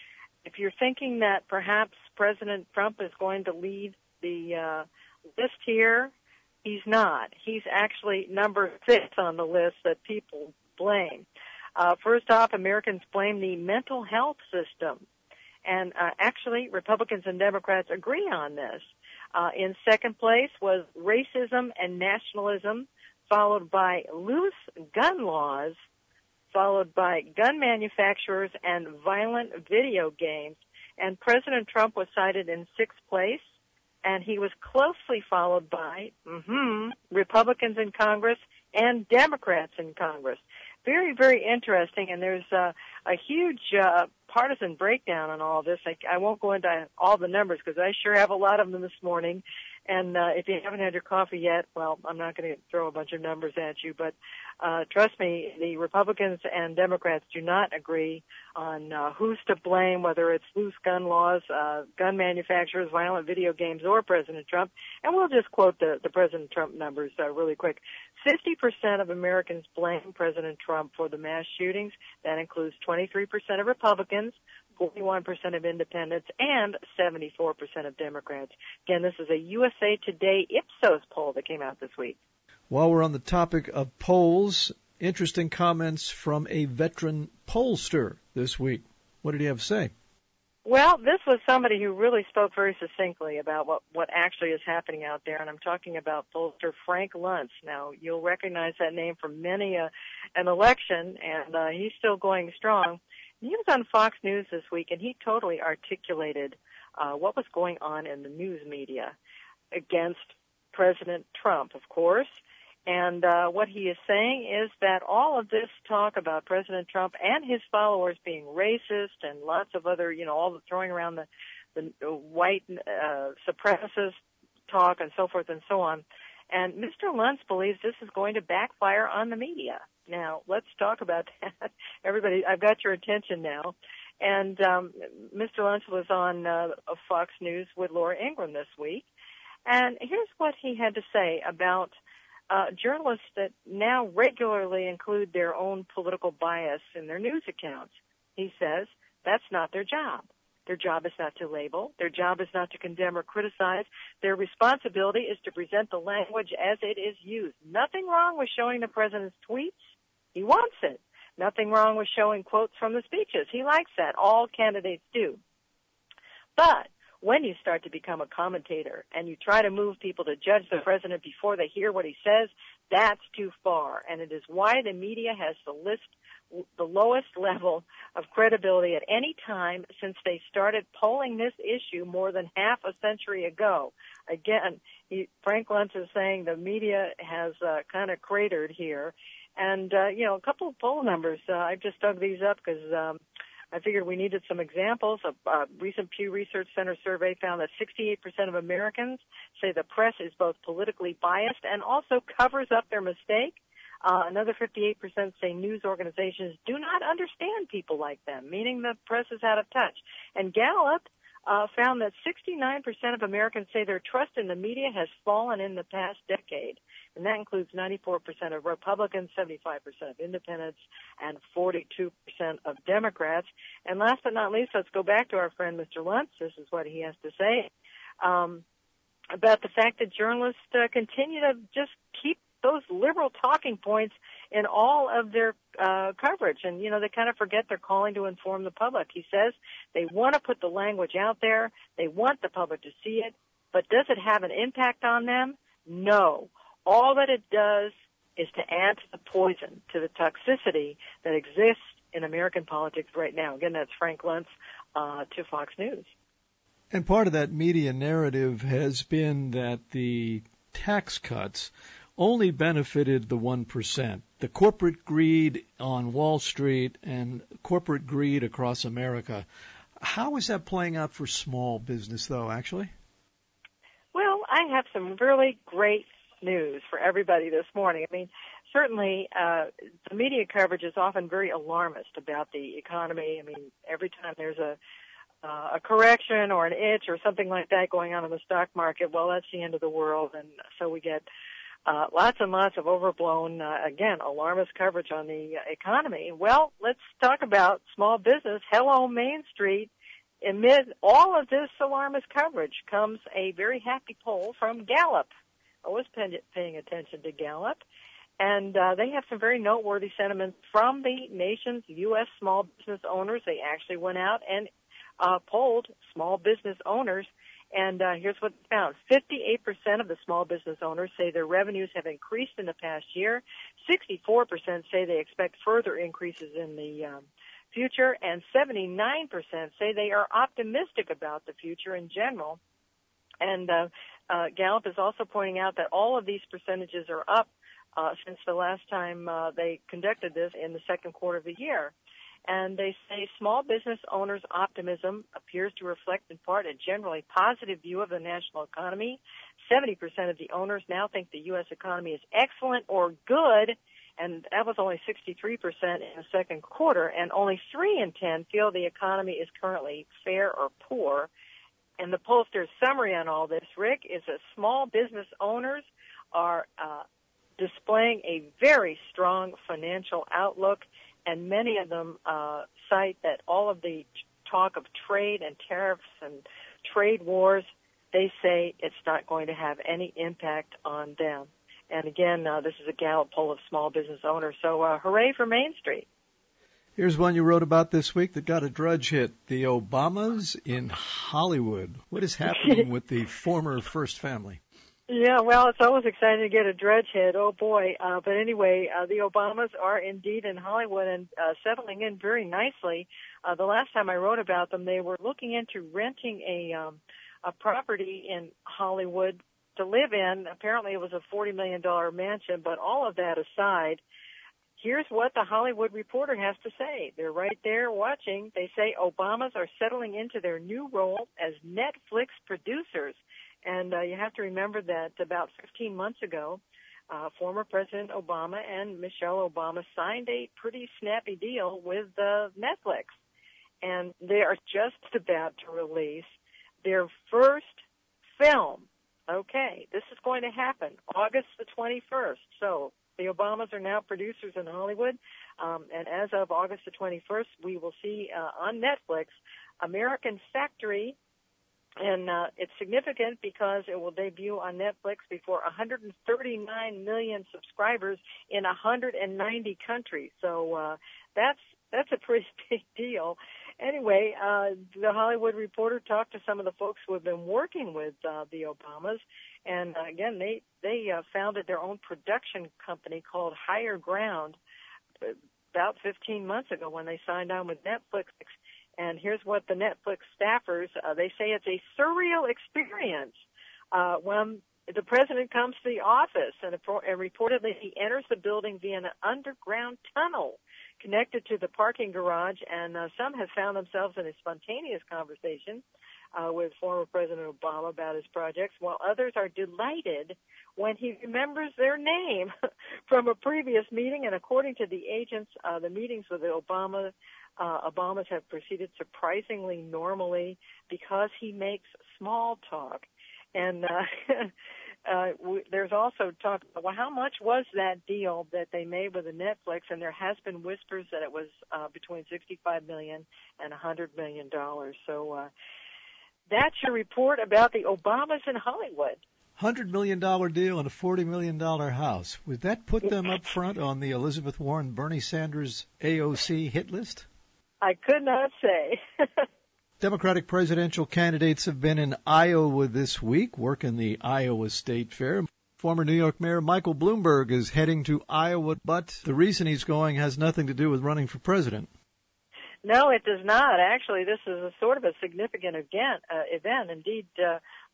If you're thinking that perhaps President Trump is going to lead the uh, list here, he's not. He's actually number six on the list that people blame. Uh, first off, Americans blame the mental health system. And uh, actually, Republicans and Democrats agree on this. Uh, in second place was racism and nationalism, followed by loose gun laws, followed by gun manufacturers and violent video games. And President Trump was cited in sixth place, and he was closely followed by mm-hmm, Republicans in Congress and Democrats in Congress. Very, very interesting, and there's uh, a huge uh, partisan breakdown on all this. I, I won't go into all the numbers because I sure have a lot of them this morning. And uh, if you haven't had your coffee yet, well, I'm not going to throw a bunch of numbers at you, but uh, trust me, the Republicans and Democrats do not agree on uh, who's to blame, whether it's loose gun laws, uh, gun manufacturers, violent video games, or President Trump. And we'll just quote the, the President Trump numbers uh, really quick. fifty percent of Americans blame President Trump for the mass shootings. That includes twenty-three percent of Republicans, forty-one percent of independents, and seventy-four percent of Democrats. Again, this is a U S A Today Ipsos poll that came out this week. While we're on the topic of polls, interesting comments from a veteran pollster this week. What did he have to say? Well, this was somebody who really spoke very succinctly about what, what actually is happening out there, and I'm talking about pollster Frank Luntz. Now, you'll recognize that name from many uh, an election, and uh, he's still going strong. He was on Fox News this week, and he totally articulated uh, what was going on in the news media against President Trump, of course. And uh, what he is saying is that all of this talk about President Trump and his followers being racist and lots of other, you know, all the throwing around the, the white uh, supremacist talk and so forth and so on. And Mister Luntz believes this is going to backfire on the media. Now, let's talk about that. Everybody, I've got your attention now. And um, Mister Luntz was on uh, Fox News with Laura Ingraham this week. And here's what he had to say about uh, journalists that now regularly include their own political bias in their news accounts. He says that's not their job. Their job is not to label. Their job is not to condemn or criticize. Their responsibility is to present the language as it is used. Nothing wrong with showing the president's tweets. He wants it. Nothing wrong with showing quotes from the speeches. He likes that. All candidates do. But when you start to become a commentator and you try to move people to judge the president before they hear what he says, that's too far. And it is why the media has the list the lowest level of credibility at any time since they started polling this issue more than half a century ago. Again, he, Frank Luntz is saying the media has uh, kind of cratered here. And, uh, you know, a couple of poll numbers. Uh, I just dug these up because um, I figured we needed some examples. A uh, recent Pew Research Center survey found that sixty-eight percent of Americans say the press is both politically biased and also covers up their mistake. Uh, another fifty-eight percent say news organizations do not understand people like them, meaning the press is out of touch. And Gallup uh, found that sixty-nine percent of Americans say their trust in the media has fallen in the past decade. And that includes ninety-four percent of Republicans, seventy-five percent of independents, and forty-two percent of Democrats. And last but not least, let's go back to our friend Mister Luntz. This is what he has to say um, about the fact that journalists uh, continue to just keep those liberal talking points in all of their uh, coverage. And, you know, they kind of forget they're calling to inform the public. He says they want to put the language out there. They want the public to see it. But does it have an impact on them? No. All that it does is to add to the poison, to the toxicity that exists in American politics right now. Again, that's Frank Luntz uh, to Fox News. And part of that media narrative has been that the tax cuts only benefited the one percent. The corporate greed on Wall Street and corporate greed across America. How is that playing out for small business, though, actually? Well, I have some really great news for everybody this morning. I mean, certainly uh, the media coverage is often very alarmist about the economy. I mean, every time there's a uh, a correction or an itch or something like that going on in the stock market, well, that's the end of the world. And so we get uh, lots and lots of overblown, uh, again, alarmist coverage on the economy. Well, let's talk about small business. Hello, Main Street. Amid all of this alarmist coverage comes a very happy poll from Gallup. I was paying attention to Gallup, and uh, they have some very noteworthy sentiments from the nation's U S small business owners. They actually went out and uh, polled small business owners, and uh, here's what they found. fifty-eight percent of the small business owners say their revenues have increased in the past year. sixty-four percent say they expect further increases in the um, future, and seventy-nine percent say they are optimistic about the future in general. And uh, uh, Gallup is also pointing out that all of these percentages are up uh, since the last time uh, they conducted this in the second quarter of the year. And they say small business owners' optimism appears to reflect in part a generally positive view of the national economy. seventy percent of the owners now think the U S economy is excellent or good, and that was only sixty-three percent in the second quarter, and only three in ten feel the economy is currently fair or poor. And the pollster's summary on all this, Rick, is that small business owners are uh, displaying a very strong financial outlook, and many of them uh, cite that all of the talk of trade and tariffs and trade wars, they say it's not going to have any impact on them. And again, uh, this is a Gallup poll of small business owners. So uh, hooray for Main Street. Here's one you wrote about this week that got a drudge hit. The Obamas in Hollywood. What is happening with the former First Family? Yeah, well, it's always exciting to get a drudge hit. Oh, boy. Uh, but anyway, uh, the Obamas are indeed in Hollywood and uh, settling in very nicely. Uh, the last time I wrote about them, they were looking into renting a, um, a property in Hollywood to live in. Apparently it was a forty million dollars mansion, but all of that aside, here's what the Hollywood Reporter has to say. They're right there watching. They say Obamas are settling into their new role as Netflix producers. And uh, you have to remember that about fifteen months ago, uh, former President Obama and Michelle Obama signed a pretty snappy deal with uh, Netflix. And they are just about to release their first film. Okay, this is going to happen August the twenty-first. So the Obamas are now producers in Hollywood, um, and as of August the twenty-first, we will see uh, on Netflix American Factory, and uh, it's significant because it will debut on Netflix before one hundred thirty-nine million subscribers in one hundred ninety countries. So uh, that's that's a pretty big deal. Anyway, uh, the Hollywood Reporter talked to some of the folks who have been working with uh, the Obamas, and uh, again, they they uh, founded their own production company called Higher Ground about fifteen months ago when they signed on with Netflix. And here's what the Netflix staffers, uh, they say it's a surreal experience uh, when the president comes to the office, and, and reportedly he enters the building via an underground tunnel connected to the parking garage, and uh, some have found themselves in a spontaneous conversation uh, with former President Obama about his projects, while others are delighted when he remembers their name from a previous meeting. And according to the agents, uh, the meetings with the Obama uh, Obamas have proceeded surprisingly normally because he makes small talk. And uh, uh, w- there's also talk about, well, how much was that deal that they made with the Netflix? And there has been whispers that it was uh, between sixty-five million dollars and one hundred million dollars. So uh, that's your report about the Obamas in Hollywood. one hundred million dollars deal and a forty million dollars house. Would that put them up front on the Elizabeth Warren, Bernie Sanders A O C hit list? I could not say. Democratic presidential candidates have been in Iowa this week, working the Iowa State Fair. Former New York Mayor Michael Bloomberg is heading to Iowa, but the reason he's going has nothing to do with running for president. No, it does not. Actually, this is a sort of a significant event. Uh, event. Indeed, uh,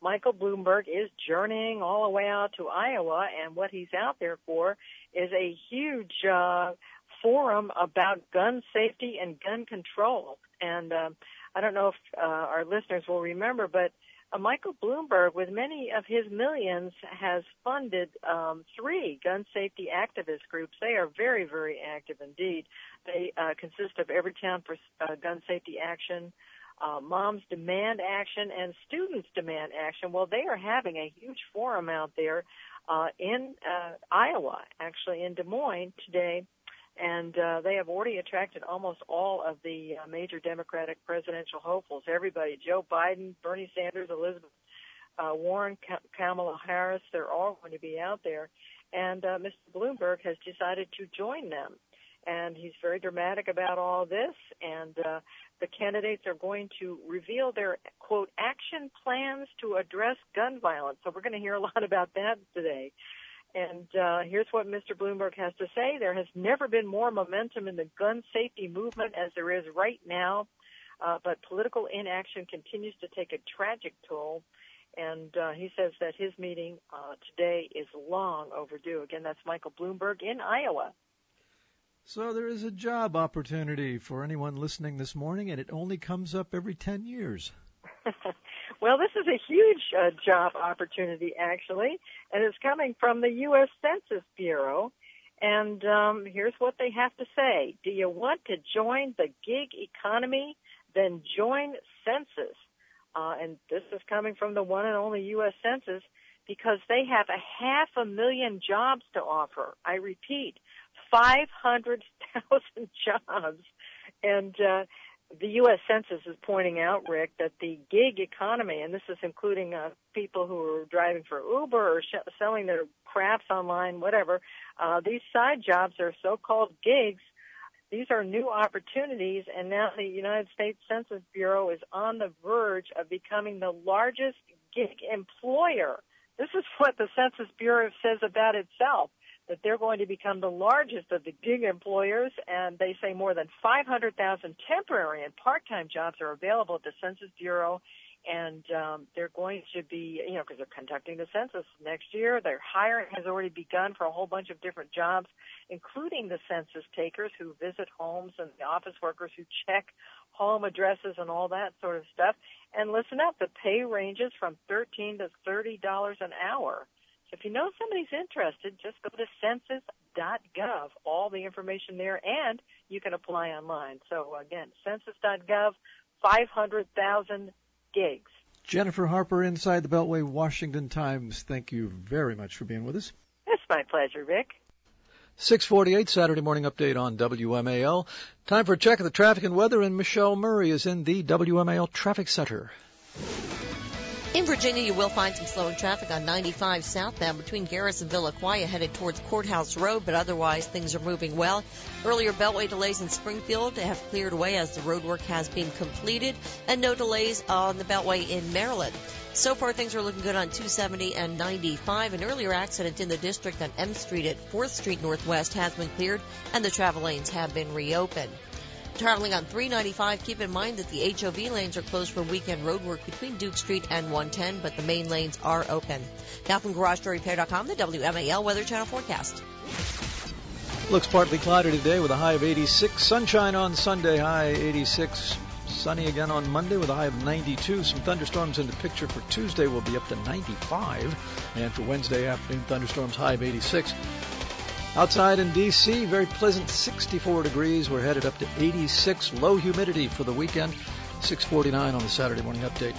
Michael Bloomberg is journeying all the way out to Iowa, and what he's out there for is a huge uh, forum about gun safety and gun control. And uh, I don't know if uh, our listeners will remember, but uh, Michael Bloomberg, with many of his millions, has funded um, three gun safety activist groups. They are very, very active indeed. They uh, consist of Everytown for uh, Gun Safety Action, uh, Moms Demand Action, and Students Demand Action. Well, they are having a huge forum out there uh, in uh, Iowa, actually in Des Moines today. And uh, they have already attracted almost all of the uh, major Democratic presidential hopefuls. Everybody, Joe Biden, Bernie Sanders, Elizabeth uh, Warren, Kamala Harris, they're all going to be out there. And uh, Mister Bloomberg has decided to join them. And he's very dramatic about all this. And uh, the candidates are going to reveal their, quote, action plans to address gun violence. So we're going to hear a lot about that today. And uh, here's what Mister Bloomberg has to say. There has never been more momentum in the gun safety movement as there is right now, uh, but political inaction continues to take a tragic toll. And uh, he says that his meeting uh, today is long overdue. Again, that's Michael Bloomberg in Iowa. So there is a job opportunity for anyone listening this morning, and it only comes up every ten years. Well, this is a huge uh, job opportunity, actually, and it's coming from the U S Census Bureau. And um, here's what they have to say. Do you want to join the gig economy? Then join Census. Uh, and this is coming from the one and only U S Census because they have a half a million jobs to offer. I repeat, five hundred thousand jobs. And uh, the U S Census is pointing out, Rick, that the gig economy, and this is including uh, people who are driving for Uber or sh- selling their crafts online, whatever, uh, these side jobs are so-called gigs. These are new opportunities, and now the United States Census Bureau is on the verge of becoming the largest gig employer. This is what the Census Bureau says about itself, that they're going to become the largest of the gig employers, and they say more than five hundred thousand temporary and part-time jobs are available at the Census Bureau, and um, they're going to be, you know, because they're conducting the census next year. Their hiring has already begun for a whole bunch of different jobs, including the census takers who visit homes and the office workers who check home addresses and all that sort of stuff. And listen up, the pay ranges from thirteen to thirty dollars an hour. If you know somebody's interested, just go to census dot gov, all the information there, and you can apply online. So, again, census dot gov, five hundred thousand gigs. Jennifer Harper, Inside the Beltway, Washington Times, thank you very much for being with us. It's my pleasure, Rick. six forty-eight, Saturday morning update on W M A L. Time for a check of the traffic and weather, and Michelle Murray is in the W M A L Traffic Center. In Virginia, you will find some slowing traffic on ninety-five southbound between Garrison and Villaquia headed towards Courthouse Road, but otherwise things are moving well. Earlier Beltway delays in Springfield have cleared away as the road work has been completed, and no delays on the Beltway in Maryland. So far, things are looking good on two seventy and ninety-five. An earlier accident in the district on M Street at fourth Street Northwest has been cleared, and the travel lanes have been reopened. Traveling on three ninety-five, keep in mind that the H O V lanes are closed for weekend road work between Duke Street and one ten, but the main lanes are open. Now from Garage Door Repair dot com, the W M A L Weather Channel forecast. Looks partly cloudy today with a high of eighty-six. Sunshine on Sunday, high eighty-six. Sunny again on Monday with a high of ninety-two. Some thunderstorms in the picture for Tuesday will be up to ninety-five. And for Wednesday afternoon, thunderstorms high of eighty-six. Outside in D C, very pleasant sixty-four degrees. We're headed up to eighty-six. Low humidity for the weekend. six forty-nine on the Saturday morning update.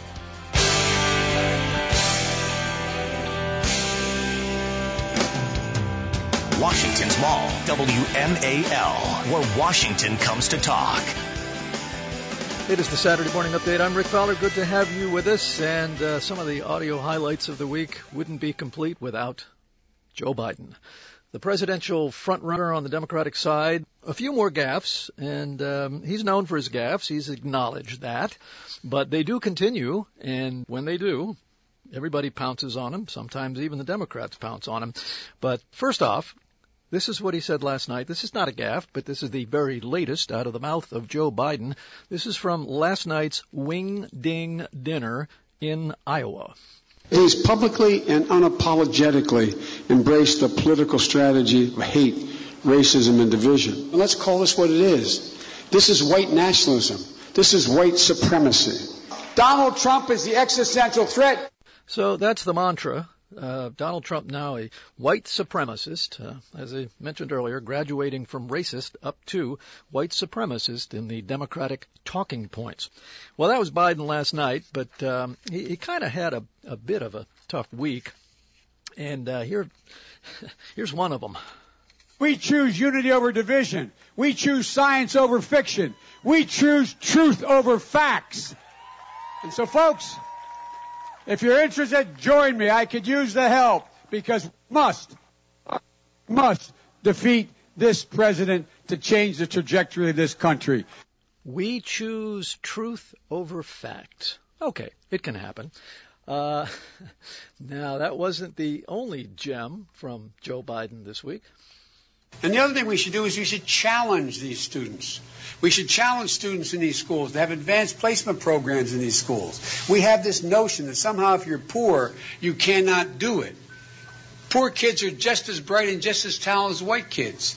Washington's Mall, W M A L, where Washington comes to talk. It is the Saturday morning update. I'm Rick Fowler. Good to have you with us. And uh, some of the audio highlights of the week wouldn't be complete without Joe Biden, the presidential frontrunner on the Democratic side. A few more gaffes, and um, he's known for his gaffes. He's acknowledged that. But they do continue, and when they do, everybody pounces on him. Sometimes even the Democrats pounce on him. But first off, this is what he said last night. This is not a gaffe, but this is the very latest out of the mouth of Joe Biden. This is from last night's Wing Ding dinner in Iowa. He's publicly and unapologetically embraced the political strategy of hate, racism, and division. And let's call this what it is. This is white nationalism. This is white supremacy. Donald Trump is the existential threat. So that's the mantra. Uh, Donald Trump now a white supremacist, uh, as I mentioned earlier, graduating from racist up to white supremacist in the Democratic talking points. Well, that was Biden last night, but um, he, he kind of had a, a bit of a tough week. And uh, here, here's one of them. We choose unity over division. We choose science over fiction. We choose truth over facts. And so, folks, if you're interested, join me. I could use the help because we must, must defeat this president to change the trajectory of this country. We choose truth over fact. Okay, it can happen. Uh, now, that wasn't the only gem from Joe Biden this week. And the other thing we should do is we should challenge these students. We should challenge students in these schools to have advanced placement programs in these schools. We have this notion that somehow if you're poor, you cannot do it. Poor kids are just as bright and just as talented as white kids.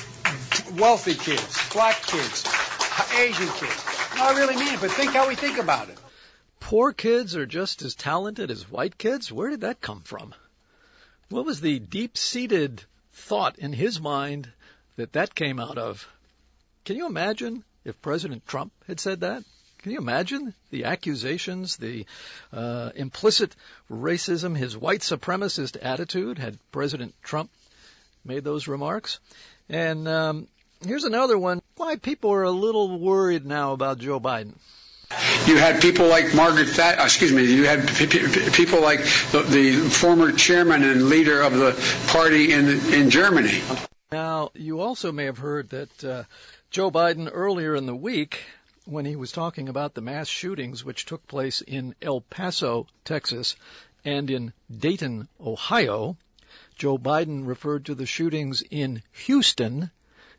Wealthy kids, black kids, Asian kids. No, I really mean it, but think how we think about it. Poor kids are just as talented as white kids? Where did that come from? What was the deep-seated thought in his mind that that came out of? Can you imagine if President Trump had said that? Can you imagine the accusations, the uh, implicit racism, his white supremacist attitude had President Trump made those remarks? And um, here's another one. Why people are a little worried now about Joe Biden. You had people like Margaret Thatcher, excuse me, you had p- p- people like the, the former chairman and leader of the party in in Germany. Now, you also may have heard that uh, Joe Biden earlier in the week, when he was talking about the mass shootings which took place in El Paso, Texas, and in Dayton, Ohio, Joe Biden referred to the shootings in Houston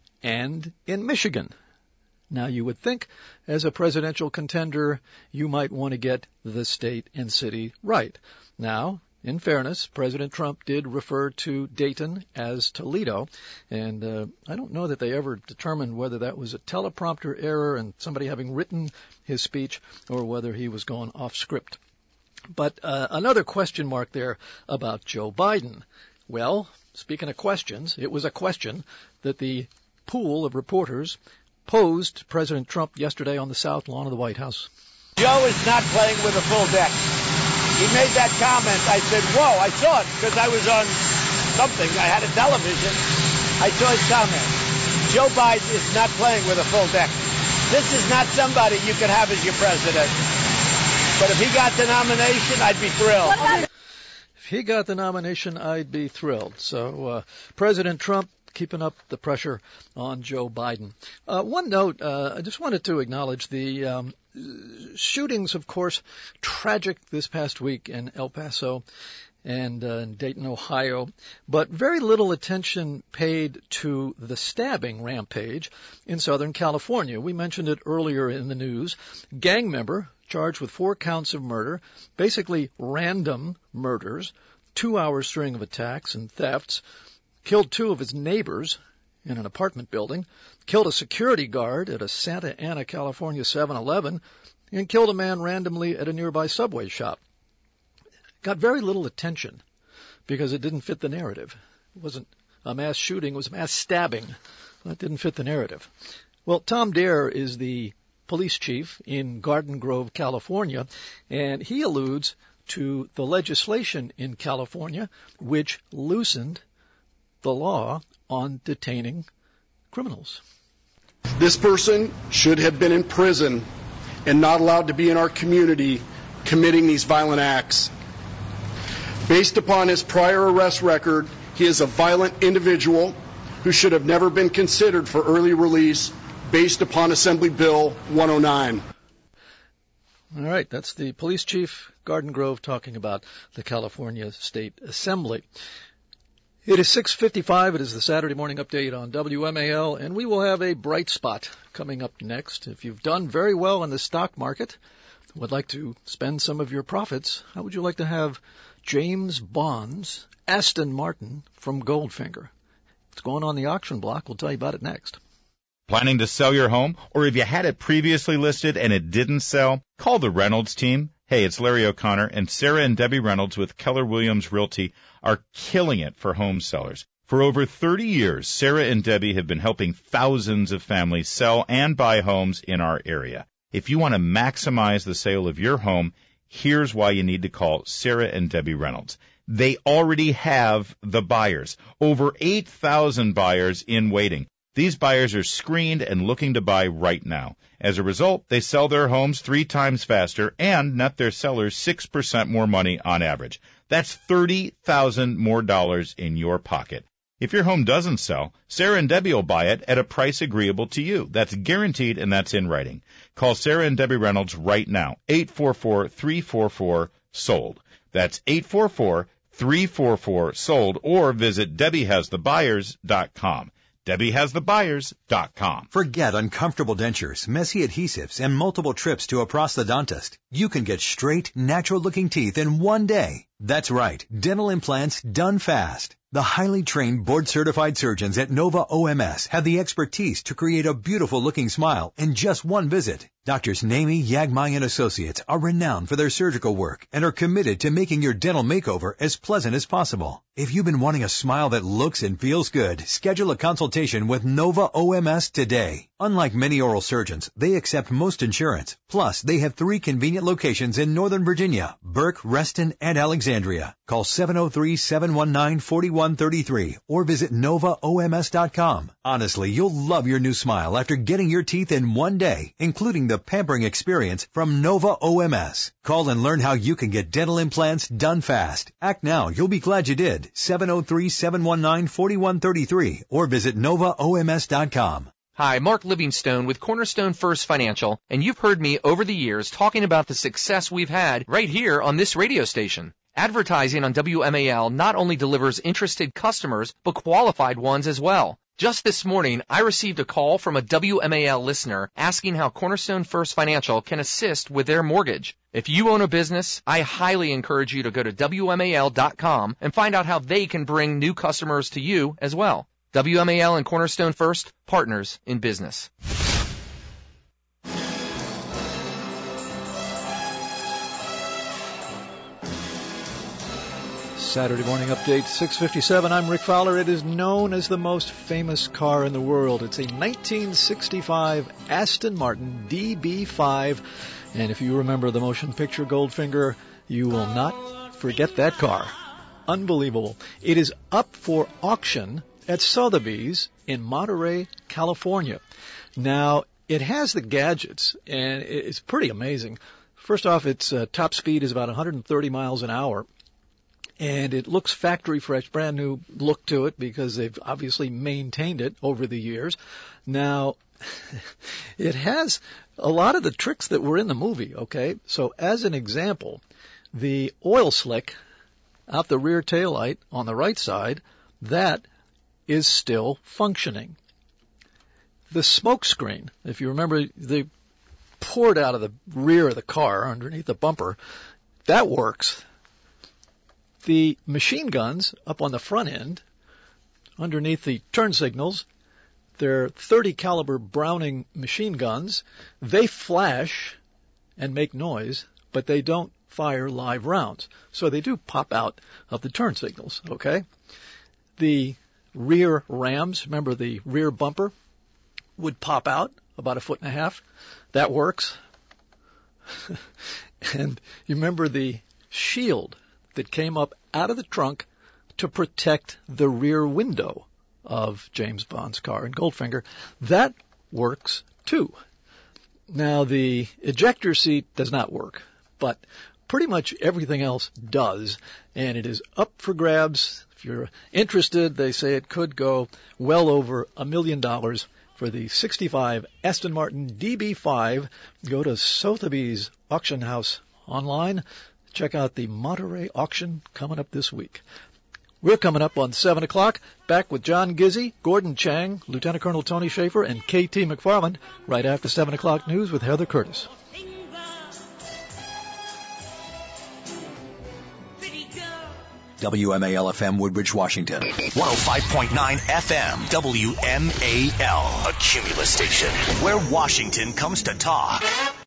and in Michigan. Now, you would think, as a presidential contender, you might want to get the state and city right. Now, in fairness, President Trump did refer to Dayton as Toledo, and uh, I don't know that they ever determined whether that was a teleprompter error and somebody having written his speech or whether he was going off script. But uh, another question mark there about Joe Biden. Well, speaking of questions, it was a question that the pool of reporters posed President Trump yesterday on the South Lawn of the White House. Joe is not playing with a full deck. He made that comment. I said, whoa, I saw it because I was on something. I had a television. I saw his comment. Joe Biden is not playing with a full deck. This is not somebody you could have as your president. But if he got the nomination, I'd be thrilled. If he got the nomination, I'd be thrilled. So uh, President Trump keeping up the pressure on Joe Biden. Uh, one note, uh, I just wanted to acknowledge the um, shootings, of course, tragic this past week in El Paso and uh, in Dayton, Ohio, but very little attention paid to the stabbing rampage in Southern California. We mentioned it earlier in the news. Gang member charged with four counts of murder, basically random murders, two-hour string of attacks and thefts, killed two of his neighbors in an apartment building, killed a security guard at a Santa Ana, California seven eleven, and killed a man randomly at a nearby Subway shop. Got very little attention because it didn't fit the narrative. It wasn't a mass shooting, it was a mass stabbing. That didn't fit the narrative. Well, Tom Dare is the police chief in Garden Grove, California, and he alludes to the legislation in California which loosened the law on detaining criminals. This person should have been in prison and not allowed to be in our community committing these violent acts. Based upon his prior arrest record, he is a violent individual who should have never been considered for early release based upon Assembly Bill one oh nine. All right, that's the police chief, Garden Grove, talking about the California State Assembly. It is six fifty-five. It is the Saturday morning update on W M A L, and we will have a bright spot coming up next. If you've done very well in the stock market would like to spend some of your profits, how would you like to have James Bond's Aston Martin from Goldfinger? It's going on the auction block. We'll tell you about it next. Planning to sell your home? Or if you had it previously listed and it didn't sell, call the Reynolds team. Hey, it's Larry O'Connor, and Sarah and Debbie Reynolds with Keller Williams Realty are killing it for home sellers. For over thirty years, Sarah and Debbie have been helping thousands of families sell and buy homes in our area. If you want to maximize the sale of your home, here's why you need to call Sarah and Debbie Reynolds. They already have the buyers, over eight thousand buyers in waiting. These buyers are screened and looking to buy right now. As a result, they sell their homes three times faster and net their sellers six percent more money on average. That's thirty thousand dollars more dollars in your pocket. If your home doesn't sell, Sarah and Debbie will buy it at a price agreeable to you. That's guaranteed, and that's in writing. Call Sarah and Debbie Reynolds right now, eight four four, three four four, SOLD. That's eight four four, three four four, SOLD, or visit Debbie Has The Buyers dot com. Debbie Has The Buyers dot com. Forget uncomfortable dentures, messy adhesives, and multiple trips to a prosthodontist. You can get straight, natural-looking teeth in one day. That's right, dental implants done fast. The highly trained, board-certified surgeons at Nova O M S have the expertise to create a beautiful-looking smile in just one visit. Doctors Nami, Yagmai, and Associates are renowned for their surgical work and are committed to making your dental makeover as pleasant as possible. If you've been wanting a smile that looks and feels good, schedule a consultation with Nova O M S today. Unlike many oral surgeons, they accept most insurance. Plus, they have three convenient locations in Northern Virginia, Burke, Reston, and Alexandria. Call seven oh three, seven one nine, four one three three or visit nova O M S dot com. Honestly, you'll love your new smile after getting your teeth in one day, including the pampering experience from Nova O M S. Call and learn how you can get dental implants done fast. Act now. You'll be glad you did. seven oh three, seven one nine, four one three three or visit nova O M S dot com. Hi, Mark Livingstone with Cornerstone First Financial, and you've heard me over the years talking about the success we've had right here on this radio station. Advertising on W M A L not only delivers interested customers, but qualified ones as well. Just this morning, I received a call from a W M A L listener asking how Cornerstone First Financial can assist with their mortgage. If you own a business, I highly encourage you to go to W M A L dot com and find out how they can bring new customers to you as well. W M A L and Cornerstone First, partners in business. Saturday Morning Update, six fifty-seven. I'm Rick Fowler. It is known as the most famous car in the world. It's a nineteen sixty-five Aston Martin D B five. And if you remember the motion picture Goldfinger, you will not forget that car. Unbelievable. It is up for auction at Sotheby's in Monterey, California. Now, it has the gadgets, and it's pretty amazing. First off, its uh, top speed is about one hundred thirty miles an hour. And it looks factory fresh, brand new look to it because they've obviously maintained it over the years. Now, it has a lot of the tricks that were in the movie, okay? So as an example, the oil slick out the rear taillight on the right side, that is still functioning. The smoke screen, if you remember, they poured out of the rear of the car underneath the bumper, that works. The machine guns up on the front end, underneath the turn signals, they're thirty caliber Browning machine guns. They flash and make noise, but they don't fire live rounds. So they do pop out of the turn signals, okay? The rear rams, remember the rear bumper, would pop out about a foot and a half. That works. And you remember the shield that came up out of the trunk to protect the rear window of James Bond's car in Goldfinger. That works too. Now, the ejector seat does not work, but pretty much everything else does, and it is up for grabs. If you're interested, they say it could go well over a million dollars for the sixty-five Aston Martin D B five. Go to Sotheby's Auction House online. Check out the Monterey auction coming up this week. We're coming up on seven o'clock, back with John Gizzi, Gordon Chang, Lieutenant Colonel Tony Schaefer, and K T McFarland, right after seven o'clock news with Heather Curtis. W M A L F M, Woodbridge, Washington. one oh five point nine F M, W M A L, a Cumulus station, where Washington comes to talk.